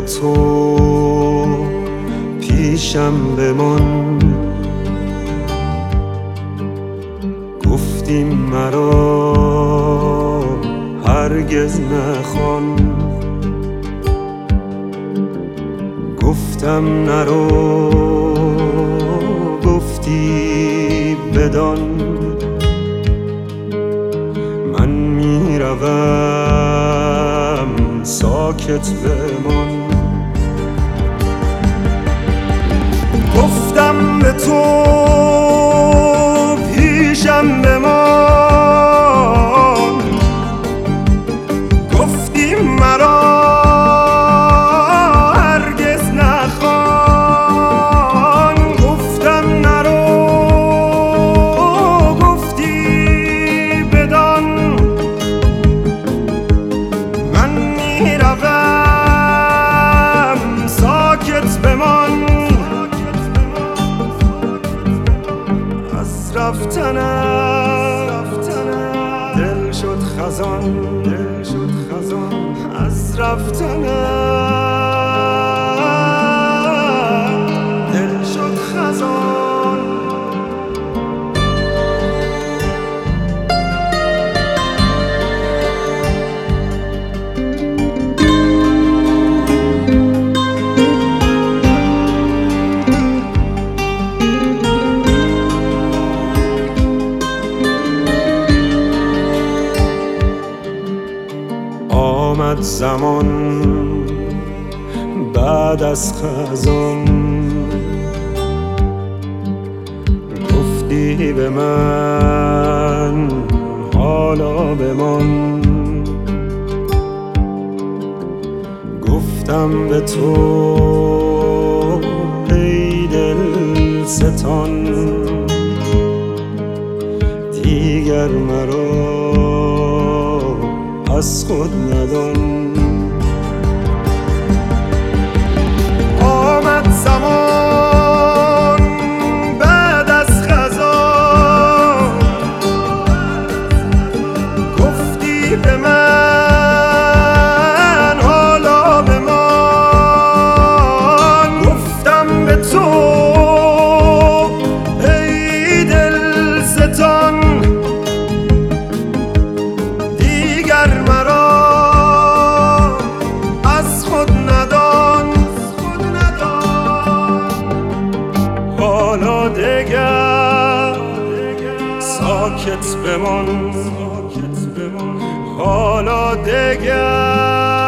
تو پیشم بمان. گفتیم مرا هرگز نخوان، گفتم نرو، گفتی بدان. من میروم ساکت بمان. گفتم به تو پیشم بمان، گفتی مرا هرگز نخوان. گفتم نرو، گفتی بدان. من میروم ساکت بمان. از رفتنم دل شد خزان، از رفتنم دل شد خزان. آمد زمان بعد از خزان، گفتی به من حالا بمان. گفتم به تو ای دل ستان، دیگر مرا از خود ندان. آمد زمان بعد از خزان، گفتی به من حالا بمان. گفتم به تو ای دل ستان، مرا از خود ندان. حالا دیگر ساکت بمان، حالا دیگر